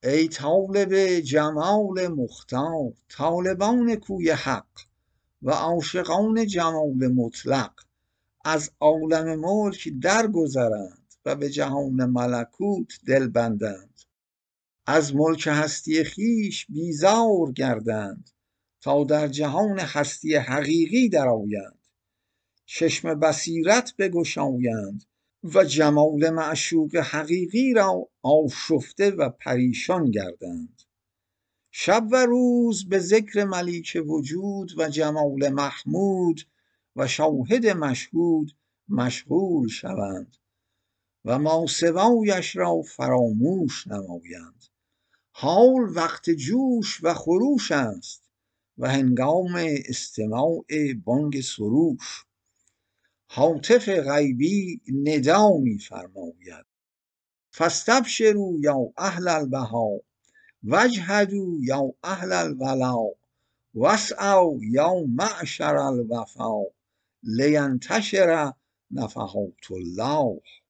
ای طالب جمال مختار، طالبان کوی حق و عاشقان جمال مطلق، از عالم ملک درگذرند و به جهان ملکوت دل بندند. از ملک هستی خویش بیزار گردند تا در جهان هستی حقیقی درآیند. چشم بصیرت بگشایند و جمال معشوق حقیقی را آشفته و پریشان گردند. شب و روز به ذکر ملیک وجود و جمال محمود و شاهد مشهود مشغول شوند و ماسوایش را فراموش نمایند. حال وقت جوش و خروش است و هنگام استماع بانگ سروش. هاتف غیبی ندا می فرماید: فاستبشروا یا اهل البها، واجهدوا یا اهل الولا، واسعوا یا معشر الوفا، لینتشر نفحات الله.